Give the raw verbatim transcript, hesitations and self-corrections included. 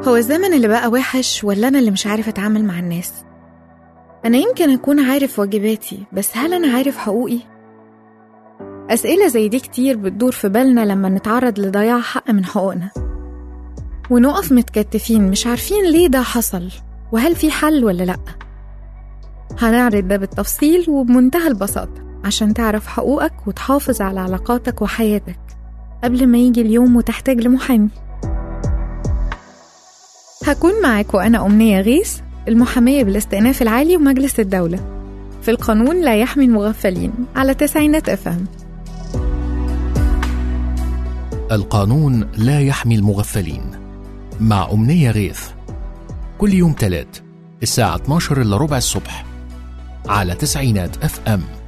هو الزمن اللي بقى وحش ولا أنا اللي مش عارف أتعامل مع الناس؟ أنا يمكن أكون عارف واجباتي، بس هل أنا عارف حقوقي؟ أسئلة زي دي كتير بتدور في بالنا لما نتعرض لضياع حق من حقوقنا، ونقف متكتفين مش عارفين ليه ده حصل وهل في حل ولا لأ. هنعرض ده بالتفصيل وبمنتهى البساطة عشان تعرف حقوقك وتحافظ على علاقاتك وحياتك قبل ما يجي اليوم وتحتاج لمحامي. هكون معاك وأنا أمنية غيث، المحامية بالاستئناف العالي ومجلس الدولة، في القانون لا يحمي المغفلين على تسعينات اف ام. القانون لا يحمي المغفلين مع أمنية غيث، كل يوم تلات الساعة اتناشر إلا ربع الصبح على تسعينات اف ام.